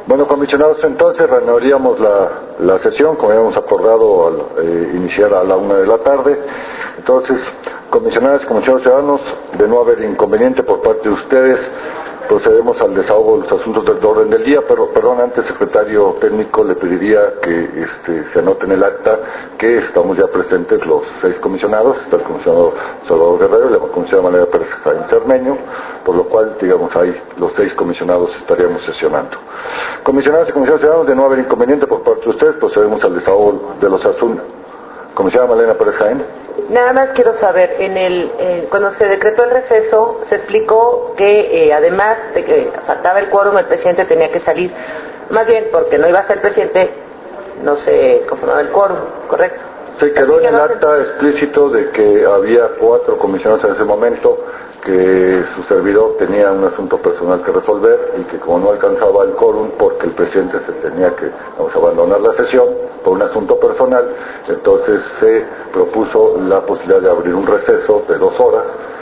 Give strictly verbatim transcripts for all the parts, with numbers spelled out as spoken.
Bueno, comisionados, entonces reanudaríamos la, la sesión, como habíamos acordado al eh, iniciar a la una de la tarde. Entonces, comisionadas y comisionados ciudadanos, de no haber inconveniente por parte de ustedes, procedemos al desahogo de los asuntos del orden del día, pero perdón, antes, secretario técnico, le pediría que este, se anote en el acta que estamos ya presentes los seis comisionados, está el comisionado Salvador Guerrero y la comisionada Malena Pérez Jaén Cermeño, por lo cual, digamos, ahí los seis comisionados estaríamos sesionando. Comisionados y comisionados ciudadanos, de no haber inconveniente por parte de ustedes, procedemos al desahogo de los asuntos. Comisionada Malena Pérez Jaén. Nada más quiero saber, en el eh, cuando se decretó el receso, se explicó que eh, además de que faltaba el quórum, el presidente tenía que salir, más bien porque no iba a ser presidente, no se conformaba el quórum, ¿correcto? Se quedó en el acta explícito de que había cuatro comisionados en ese momento, que su servidor tenía un asunto personal que resolver y que como no alcanzaba el quórum porque el presidente se tenía que vamos, abandonar la sesión por un asunto personal, entonces se propuso la posibilidad de abrir un receso de dos horas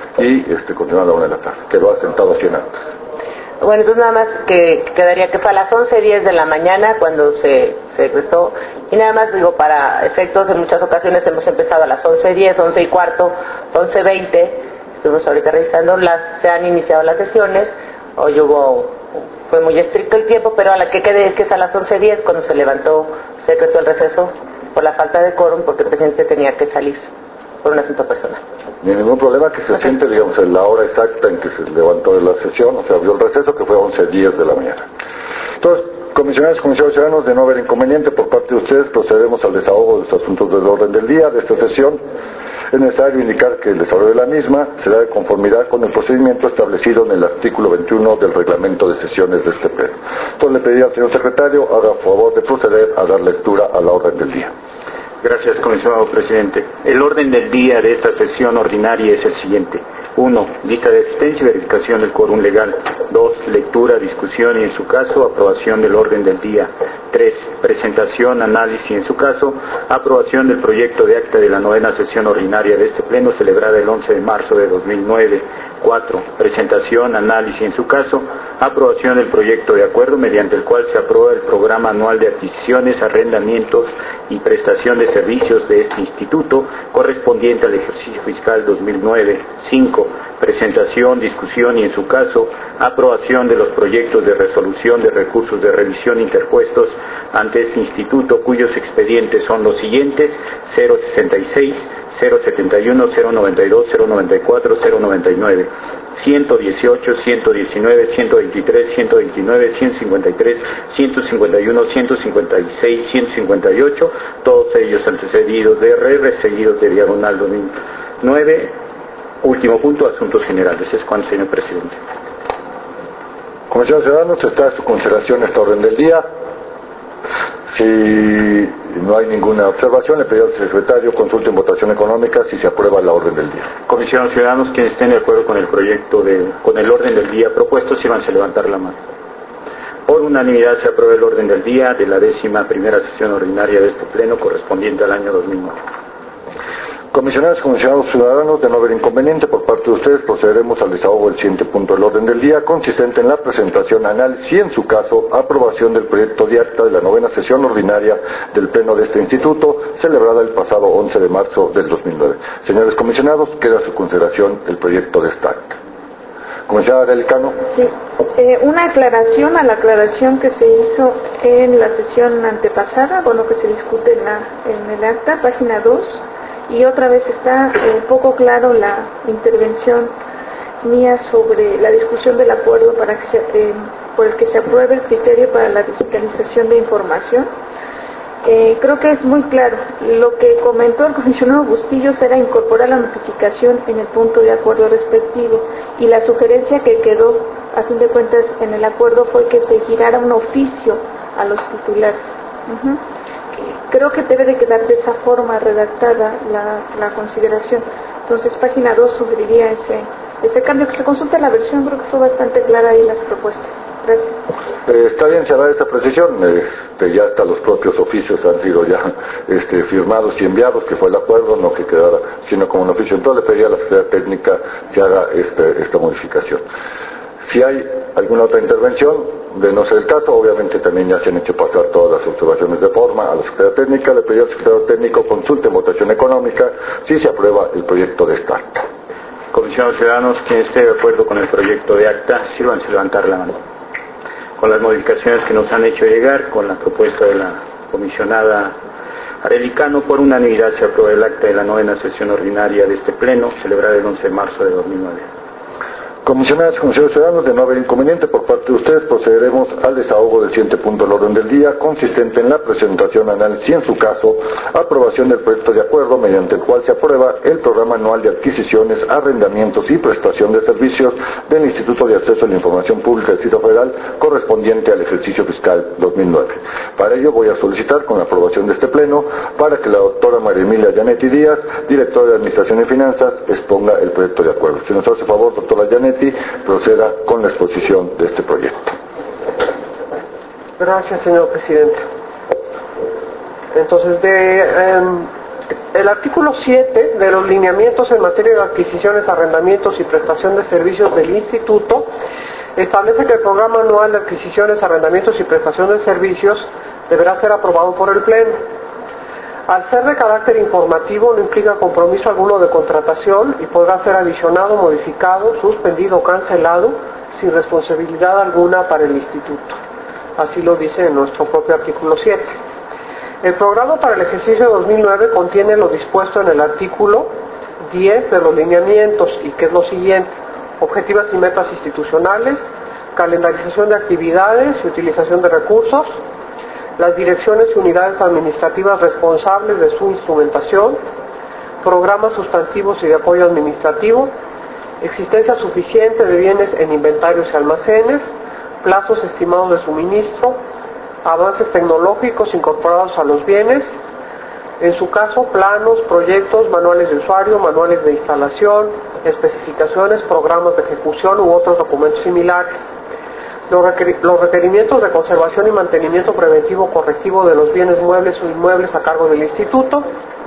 y este, continuar a la una de la tarde. Quedó asentado así en actas. Bueno, entonces nada más que quedaría que fue a las once diez de la mañana cuando se, se decretó, y nada más digo, para efectos, en muchas ocasiones hemos empezado a las once diez, once y cuarto, once veinte, estuvimos ahorita revisando, las, se han iniciado las sesiones, hoy hubo, fue muy estricto el tiempo, pero a la que quede es que es a las once diez cuando se levantó, se decretó el receso por la falta de quórum porque el presidente tenía que salir por un asunto personal. Ni ningún problema, que se okay. siente, digamos, en la hora exacta en que se levantó de la sesión, o sea, abrió el receso, que fue a once diez de la mañana. Entonces, comisionados y comisionados ciudadanos, de no haber inconveniente por parte de ustedes, procedemos al desahogo de los asuntos del orden del día de esta sesión. Es necesario indicar que el desarrollo de la misma será de conformidad con el procedimiento establecido en el artículo veintiuno del reglamento de sesiones de este pleno. Entonces le pediría al señor secretario haga favor de proceder a dar lectura a la orden del día. Gracias, comisionado presidente. El orden del día de esta sesión ordinaria es el siguiente. uno. Lista de asistencia y verificación del quórum legal. dos. Lectura, discusión y, en su caso, aprobación del orden del día. tres. Presentación, análisis y, en su caso, aprobación del proyecto de acta de la novena sesión ordinaria de este pleno celebrada el once de marzo de dos mil nueve. cuatro. Presentación, análisis y, en su caso, aprobación del proyecto de acuerdo mediante el cual se aprueba el programa anual de adquisiciones, arrendamientos y prestación de servicios de este instituto correspondiente al ejercicio fiscal dos mil nueve. cinco. Presentación, discusión y, en su caso, aprobación de los proyectos de resolución de recursos de revisión interpuestos ante este instituto, cuyos expedientes son los siguientes: cero sesenta y seis, cero setenta y uno, cero noventa y dos, cero noventa y cuatro, cero noventa y nueve, ciento dieciocho, ciento diecinueve, ciento veintitrés, ciento veintinueve, ciento cincuenta y tres, ciento cincuenta y uno, ciento cincuenta y seis, ciento cincuenta y ocho, todos ellos antecedidos de R R, seguidos de diagonal dos mil nueve. Último punto, asuntos generales. Es cuanto, señor presidente. Comisión Ciudadanos, está a su consideración esta orden del día. Si no hay ninguna observación, le pido al secretario consulte en votación económica si se aprueba la orden del día. Comisión Ciudadanos, quienes estén de acuerdo con el proyecto de, con el orden del día propuesto, sírvanse a levantar la mano. Por unanimidad se aprueba el orden del día de la décima primera sesión ordinaria de este pleno correspondiente al año dos mil nueve. Comisionados y comisionados ciudadanos, de no haber inconveniente por parte de ustedes, procederemos al desahogo del siguiente punto del orden del día, consistente en la presentación, análisis y, en su caso, aprobación del proyecto de acta de la novena sesión ordinaria del Pleno de este Instituto, celebrada el pasado once de marzo del dos mil nueve. Señores comisionados, queda a su consideración el proyecto de esta acta. Comisionada del Cano. Sí, eh, una aclaración a la aclaración que se hizo en la sesión antepasada, bueno, que se discute en, la, en el acta, página dos. Y otra vez está un eh, poco claro la intervención mía sobre la discusión del acuerdo para que se, eh, por el que se apruebe el criterio para la digitalización de información. Eh, creo que es muy claro. Lo que comentó el comisionado Bustillos era incorporar la notificación en el punto de acuerdo respectivo, y la sugerencia que quedó, a fin de cuentas, en el acuerdo fue que se girara un oficio a los titulares. Uh-huh. Creo que debe de quedar de esa forma redactada la, la consideración. Entonces, página dos sugeriría ese, ese cambio, que se consulte la versión. Creo que fue bastante clara ahí las propuestas. Gracias. Eh, está bien, se hará esa precisión. Este, ya hasta los propios oficios han sido ya este, firmados y enviados, que fue el acuerdo, no que quedara sino como un oficio. Entonces le pediría a la Secretaría Técnica que haga este, esta modificación. Si hay alguna otra intervención, de no ser el caso, obviamente también ya se han hecho pasar todas las observaciones de forma a la Secretaría Técnica. Le pedí al Secretario Técnico consulte en votación económica si se aprueba el proyecto de esta acta. Comisionados ciudadanos, quien esté de acuerdo con el proyecto de acta, sírvanse levantar la mano. Con las modificaciones que nos han hecho llegar, con la propuesta de la comisionada Arelicano, por unanimidad se aprueba el acta de la novena sesión ordinaria de este pleno, celebrada el once de marzo de dos mil nueve. Comisionadas y comisionados ciudadanos, de no haber inconveniente por parte de ustedes, procederemos al desahogo del siguiente punto del orden del día, consistente en la presentación, análisis y, en su caso, aprobación del proyecto de acuerdo mediante el cual se aprueba el programa anual de adquisiciones, arrendamientos y prestación de servicios del Instituto de Acceso a la Información Pública del Distrito Federal correspondiente al ejercicio fiscal dos mil nueve. Para ello voy a solicitar con la aprobación de este pleno para que la doctora María Emilia Yanetti Díaz, directora de Administración y Finanzas, exponga el proyecto de acuerdo. Si nos hace favor, doctora Yanetti, proceda con la exposición de este proyecto. Gracias, señor presidente. Entonces, de, eh, el artículo siete de los lineamientos en materia de adquisiciones, arrendamientos y prestación de servicios del Instituto establece que el programa anual de adquisiciones, arrendamientos y prestación de servicios deberá ser aprobado por el Pleno. Al ser de carácter informativo, no implica compromiso alguno de contratación y podrá ser adicionado, modificado, suspendido o cancelado sin responsabilidad alguna para el Instituto. Así lo dice en nuestro propio artículo siete. El programa para el ejercicio dos mil nueve contiene lo dispuesto en el artículo diez de los lineamientos, y que es lo siguiente: objetivos y metas institucionales, calendarización de actividades y utilización de recursos, las direcciones y unidades administrativas responsables de su instrumentación, programas sustantivos y de apoyo administrativo, existencia suficiente de bienes en inventarios y almacenes, plazos estimados de suministro, avances tecnológicos incorporados a los bienes, en su caso planos, proyectos, manuales de usuario, manuales de instalación, especificaciones, programas de ejecución u otros documentos similares. Los requerimientos de conservación y mantenimiento preventivo correctivo de los bienes muebles o inmuebles a cargo del Instituto,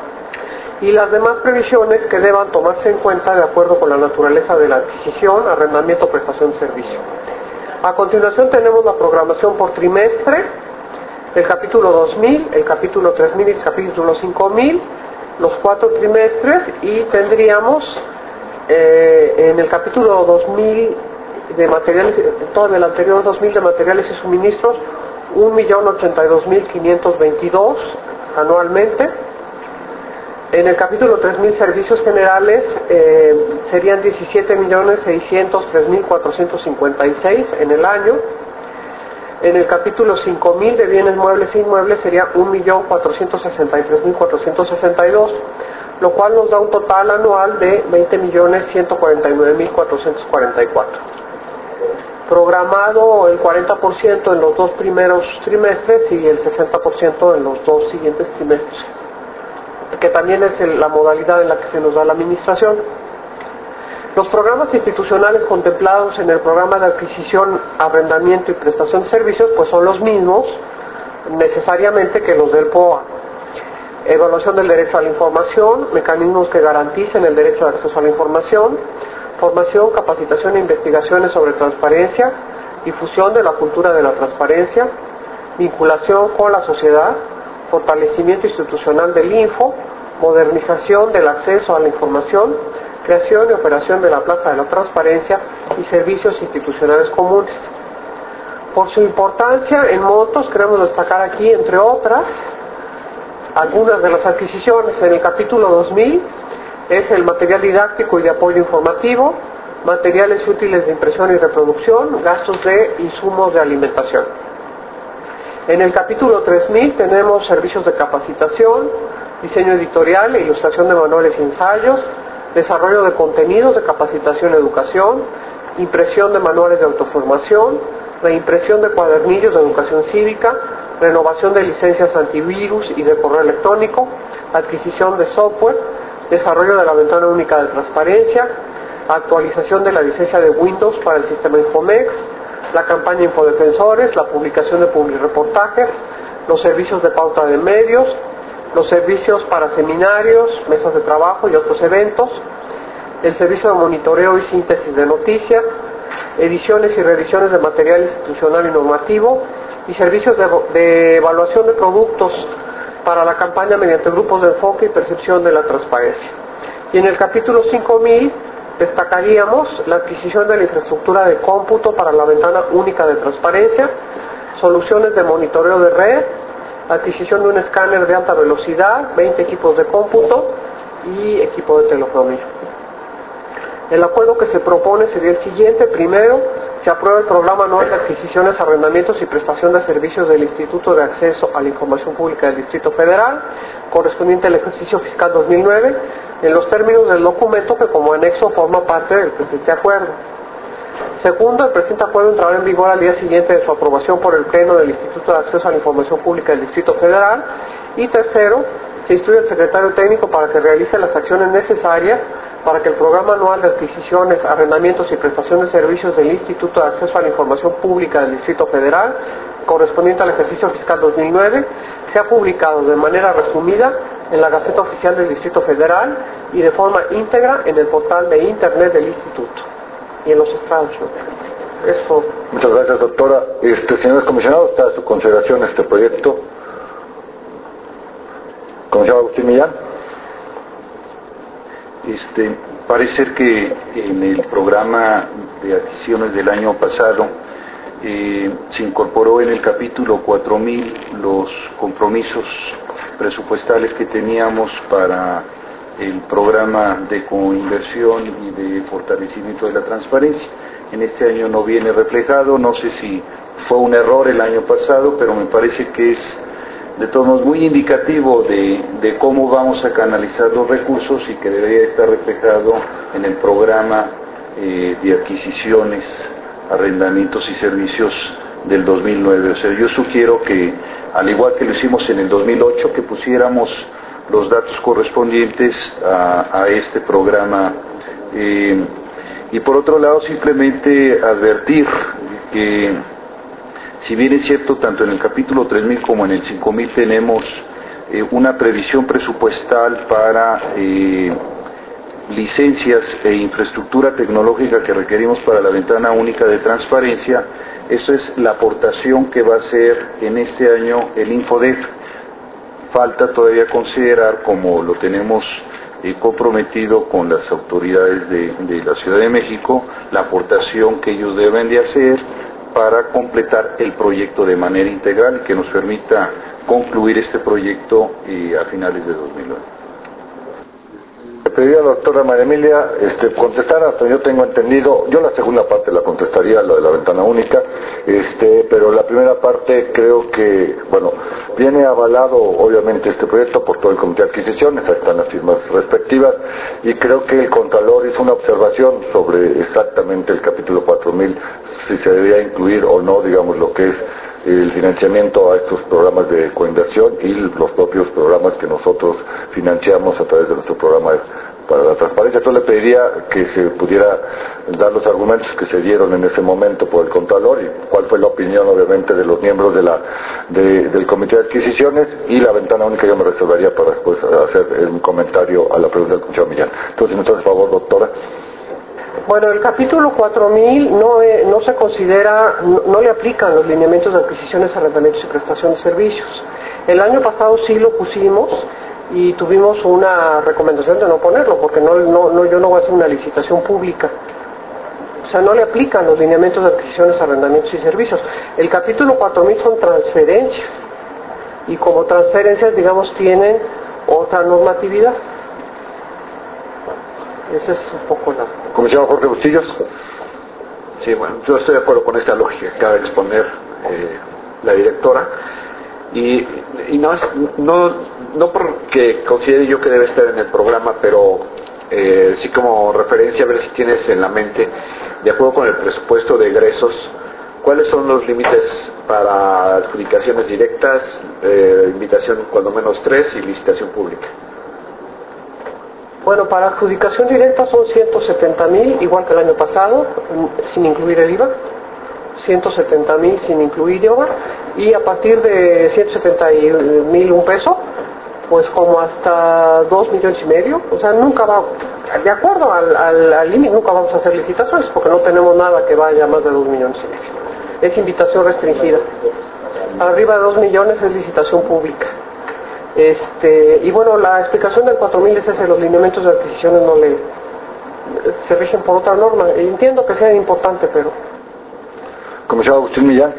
y las demás previsiones que deban tomarse en cuenta de acuerdo con la naturaleza de la adquisición, arrendamiento o prestación de servicio. A continuación tenemos la programación por trimestre, el capítulo dos mil, el capítulo tres mil y el capítulo cinco mil, los cuatro trimestres, y tendríamos eh, en el capítulo dos mil de materiales, todo en el anterior dos mil de materiales y suministros, un millón ochenta y dos mil quinientos veintidós anualmente. En el capítulo tres mil servicios generales eh, serían diecisiete millones seiscientos tres mil cuatrocientos cincuenta y seis en el año. En el capítulo cinco mil de bienes muebles e inmuebles sería un millón cuatrocientos sesenta y tres mil cuatrocientos sesenta y dos, lo cual nos da un total anual de veinte millones ciento cuarenta y nueve mil cuatrocientos cuarenta y cuatro. Programado el cuarenta por ciento en los dos primeros trimestres y el sesenta por ciento en los dos siguientes trimestres, que también es la modalidad en la que se nos da la administración. Los programas institucionales contemplados en el programa de adquisición, arrendamiento y prestación de servicios pues son los mismos necesariamente que los del P O A. Evaluación del derecho a la información, mecanismos que garanticen el derecho de acceso a la información, formación, capacitación e investigaciones sobre transparencia, difusión de la cultura de la transparencia, vinculación con la sociedad, fortalecimiento institucional del Info, modernización del acceso a la información, creación y operación de la Plaza de la Transparencia y servicios institucionales comunes. Por su importancia en montos, queremos destacar aquí, entre otras, algunas de las adquisiciones. En el capítulo dos mil es el material didáctico y de apoyo informativo, materiales útiles de impresión y reproducción, gastos de insumos de alimentación. En el capítulo tres mil tenemos servicios de capacitación, diseño editorial e ilustración de manuales y ensayos, desarrollo de contenidos de capacitación y educación, impresión de manuales de autoformación, reimpresión de cuadernillos de educación cívica, renovación de licencias antivirus y de correo electrónico, adquisición de software, desarrollo de la ventana única de transparencia, actualización de la licencia de Windows para el sistema Infomex, la campaña Infodefensores, la publicación de publireportajes, los servicios de pauta de medios, los servicios para seminarios, mesas de trabajo y otros eventos, el servicio de monitoreo y síntesis de noticias, ediciones y revisiones de material institucional y normativo, y servicios de, de evaluación de productos para la campaña mediante grupos de enfoque y percepción de la transparencia. Y en el capítulo cinco mil destacaríamos la adquisición de la infraestructura de cómputo para la ventana única de transparencia, soluciones de monitoreo de red, adquisición de un escáner de alta velocidad, veinte equipos de cómputo y equipo de telefonía. El acuerdo que se propone sería el siguiente. Primero, se aprueba el programa anual de adquisiciones, arrendamientos y prestación de servicios del Instituto de Acceso a la Información Pública del Distrito Federal, correspondiente al ejercicio fiscal dos mil nueve, en los términos del documento que como anexo forma parte del presente acuerdo. Segundo, el presente acuerdo entrará en vigor al día siguiente de su aprobación por el Pleno del Instituto de Acceso a la Información Pública del Distrito Federal. Y tercero, se instruye al secretario técnico para que realice las acciones necesarias para que el programa anual de adquisiciones, arrendamientos y prestación de servicios del Instituto de Acceso a la Información Pública del Distrito Federal, correspondiente al ejercicio fiscal dos mil nueve, sea publicado de manera resumida en la Gaceta Oficial del Distrito Federal y de forma íntegra en el portal de Internet del Instituto y en los estrados. Eso. Muchas gracias, doctora. Este, señores comisionados, está a su consideración este proyecto. Comisionado Agustín Millán. Este, parece ser que en el programa de adquisiciones del año pasado eh, se incorporó en el capítulo cuatro mil los compromisos presupuestales que teníamos para el programa de coinversión y de fortalecimiento de la transparencia. En este año no viene reflejado, no sé si fue un error el año pasado, pero me parece que es de todos modos muy indicativo de, de cómo vamos a canalizar los recursos y que debería estar reflejado en el programa eh, de adquisiciones, arrendamientos y servicios del dos mil nueve. O sea, yo sugiero que, al igual que lo hicimos en el dos mil ocho, que pusiéramos los datos correspondientes a, a este programa. Eh, y por otro lado, simplemente advertir que, si bien es cierto, tanto en el capítulo tres mil como en el cinco mil tenemos eh, una previsión presupuestal para eh, licencias e infraestructura tecnológica que requerimos para la ventana única de transparencia, esto es la aportación que va a hacer en este año el Infodef. Falta todavía considerar, como lo tenemos eh, comprometido con las autoridades de, de la Ciudad de México, la aportación que ellos deben de hacer para completar el proyecto de manera integral y que nos permita concluir este proyecto eh, a finales de dos mil nueve. Le pediría a la doctora María Emilia este, contestar, hasta yo tengo entendido, yo la segunda parte la contestaría, lo de la ventana única, este, pero la primera parte creo que, bueno, viene avalado obviamente este proyecto por todo el Comité de Adquisiciones, ahí están las firmas respectivas, y creo que el Contralor hizo una observación sobre exactamente el capítulo cuatro mil, si se debía incluir o no, digamos, lo que es el financiamiento a estos programas de coinversión y los propios programas que nosotros financiamos a través de nuestro programa para la transparencia. Entonces le pediría que se pudiera dar los argumentos que se dieron en ese momento por el Contralor y cuál fue la opinión obviamente de los miembros de la, de, del Comité de Adquisiciones, y la ventana única yo me reservaría para después hacer un comentario a la pregunta del comisionado Millán. Entonces, si me hace el favor, doctora. Bueno, el capítulo cuatro mil no, eh, no se considera, no, no le aplican los lineamientos de adquisiciones, arrendamientos y prestación de servicios. El año pasado sí lo pusimos y tuvimos una recomendación de no ponerlo, porque no, no, no, yo no voy a hacer una licitación pública. O sea, no le aplican los lineamientos de adquisiciones, arrendamientos y servicios. El capítulo cuatro mil son transferencias, y como transferencias, digamos, tienen otra normatividad. Esa es un poco la... Comisionado Jorge Bustillos. Sí, bueno, yo estoy de acuerdo con esta lógica que acaba de exponer eh, la directora, y, y no, es, no, no porque considere yo que debe estar en el programa, pero eh, sí como referencia, a ver si tienes en la mente, de acuerdo con el presupuesto de egresos, cuáles son los límites para adjudicaciones directas, eh, invitación cuando menos tres y licitación pública. Bueno, para adjudicación directa son ciento setenta mil, igual que el año pasado, sin incluir el I V A. ciento setenta mil sin incluir I V A. Y a partir de ciento setenta mil un peso, pues como hasta dos millones y medio. O sea, nunca va, de acuerdo al al, al límite, nunca vamos a hacer licitaciones porque no tenemos nada que vaya a más de dos millones y medio. Es invitación restringida. Arriba de dos millones es licitación pública. Este, y bueno, la explicación del cuatro mil es ese, los lineamientos de adquisiciones no le se rigen por otra norma. Entiendo que sea importante, pero... Comisionado Agustín Millán.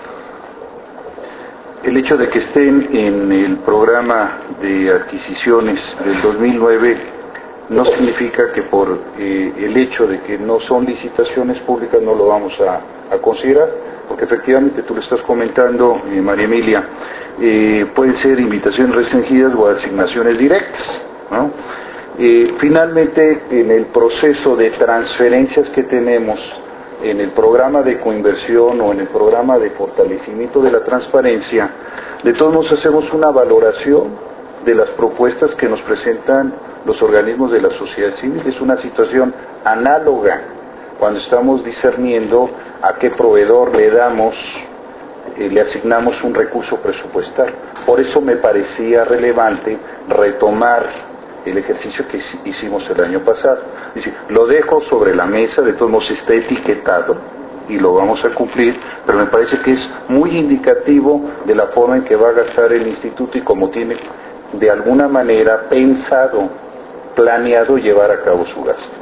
El hecho de que estén en el programa de adquisiciones del dos mil nueve no significa que por eh, el hecho de que no son licitaciones públicas no lo vamos a, a considerar, porque efectivamente tú lo estás comentando, eh, María Emilia, eh, pueden ser invitaciones restringidas o asignaciones directas, ¿no? Eh, finalmente, en el proceso de transferencias que tenemos en el programa de coinversión o en el programa de fortalecimiento de la transparencia, de todos modos hacemos una valoración de las propuestas que nos presentan los organismos de la sociedad civil. Es una situación análoga cuando estamos discerniendo a qué proveedor le damos, eh, le asignamos un recurso presupuestal. Por eso me parecía relevante retomar el ejercicio que hicimos el año pasado. Es decir, lo dejo sobre la mesa, de todos modos está etiquetado y lo vamos a cumplir, pero me parece que es muy indicativo de la forma en que va a gastar el instituto y cómo tiene de alguna manera pensado, planeado llevar a cabo su gasto.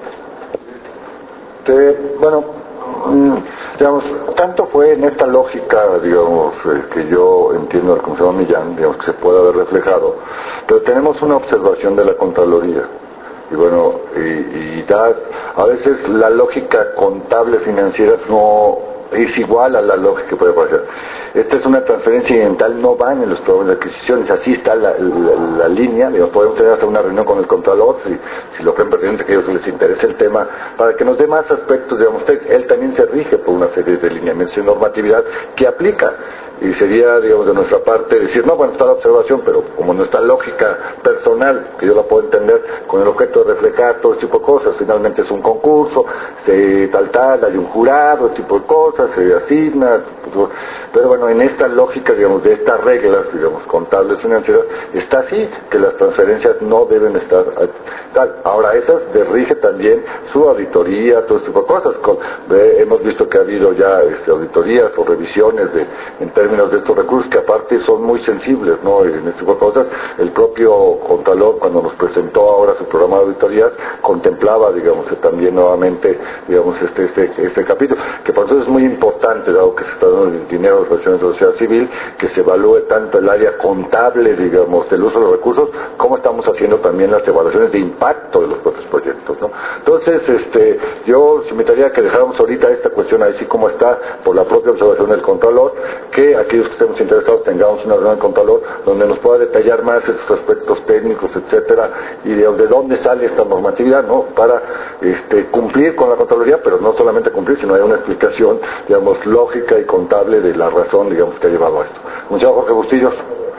Eh, bueno, digamos, tanto fue en esta lógica, digamos, eh, que yo entiendo del comisionado Millán, digamos, que se puede haber reflejado, pero tenemos una observación de la Contraloría, y bueno, y, y da, a veces la lógica contable financiera no es igual a la lógica que puede parecer. Esta es una transferencia incidental, no van en los programas de adquisiciones, así está la, la, la línea, digamos, podemos tener hasta una reunión con el Contralor, si, si lo creen pertinente que a ellos les interese el tema, para que nos dé más aspectos, digamos, usted, él también se rige por una serie de lineamientos y normatividad que aplica. Y sería, digamos, de nuestra parte decir, no, bueno, está la observación, pero como nuestra lógica personal, que yo la puedo entender, con el objeto de reflejar todo este tipo de cosas, finalmente es un concurso, se tal tal, hay un jurado, este tipo de cosas, se asigna, pero bueno, en esta lógica, digamos, de estas reglas, digamos, contables financieras, está así, que las transferencias no deben estar tal. Ahora, esas rige también su auditoría, todo este tipo de cosas. Con, eh, hemos visto que ha habido ya este, auditorías o revisiones de, en términos de estos recursos, que aparte son muy sensibles, ¿no? En este tipo de cosas, el propio Contralor, cuando nos presentó ahora su programa de auditorías, contemplaba, digamos, también nuevamente, digamos, este, este, este capítulo, que por eso es muy importante, dado que se está dando el dinero de las relaciones de la sociedad civil, que se evalúe tanto el área contable, digamos, del uso de los recursos, como estamos haciendo también las evaluaciones de impacto de los propios proyectos, ¿no? Entonces, este, yo os invitaría a que dejáramos ahorita esta cuestión así como está, por la propia observación del Contralor, que aquellos que estemos interesados tengamos una reunión del Contralor donde nos pueda detallar más estos aspectos técnicos, etcétera, y de, de dónde sale esta normatividad, ¿no? Para este, cumplir con la Contraloría, pero no solamente cumplir, sino hay una explicación, digamos, lógica y contable de la razón, digamos, que ha llevado a esto. Muchas gracias, Jorge Bustillos.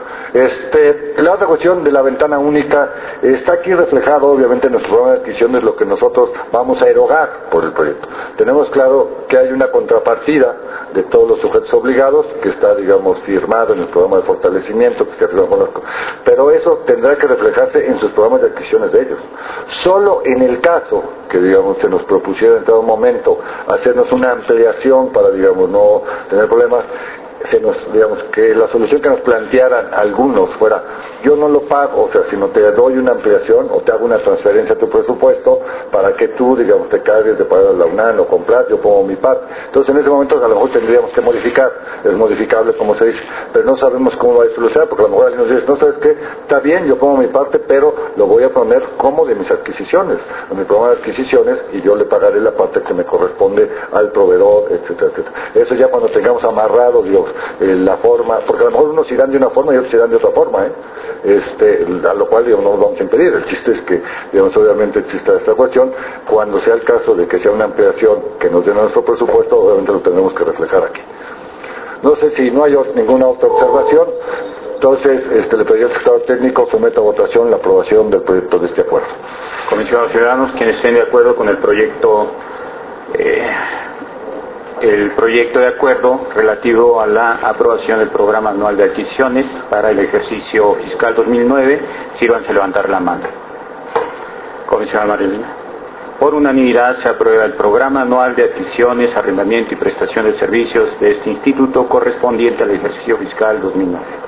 Este, la otra cuestión de la ventana única está aquí reflejado obviamente en nuestro programa de adquisiciones, lo que nosotros vamos a erogar por el proyecto. Tenemos claro que hay una contrapartida de todos los sujetos obligados que está, digamos, firmado en el programa de fortalecimiento que se firma con los, pero eso tendrá que reflejarse en sus programas de adquisiciones de ellos. Solo en el caso que, digamos, se nos propusiera en todo momento hacernos una ampliación para, digamos, no tener problemas, se nos, digamos, que la solución que nos plantearan algunos fuera, yo no lo pago, o sea, sino te doy una ampliación o te hago una transferencia a tu presupuesto para que tú, digamos, te cargues de pagar la UNAM o comprar, yo pongo mi parte. Entonces, en ese momento a lo mejor tendríamos que modificar, es modificable como se dice, pero no sabemos cómo va a solucionar, porque a lo mejor alguien nos dice, no, ¿sabes qué? Está bien, yo pongo mi parte, pero lo voy a poner como de mis adquisiciones, en mi programa de adquisiciones, y yo le pagaré la parte que me corresponde al proveedor, etcétera, etcétera. Eso ya cuando tengamos amarrado, digamos, Eh, la forma, porque a lo mejor unos irán de una forma y otros irán de otra forma, ¿eh? este, a lo cual, digamos, no nos vamos a impedir. El chiste es que, digamos, obviamente exista esta cuestión. Cuando sea el caso de que sea una ampliación que nos dé nuestro presupuesto, obviamente lo tendremos que reflejar aquí. No sé si no hay ninguna otra observación, entonces este, le pediría al secretario técnico someta a votación la aprobación del proyecto de este acuerdo. Comisionados ciudadanos, quienes estén de acuerdo con el proyecto eh, el proyecto de acuerdo relativo a la aprobación del programa anual de adquisiciones para el ejercicio fiscal dos mil nueve, sírvanse levantar la mano. Comisionada Marilena. Por unanimidad se aprueba el programa anual de adquisiciones, arrendamiento y prestación de servicios de este instituto correspondiente al ejercicio fiscal dos mil nueve.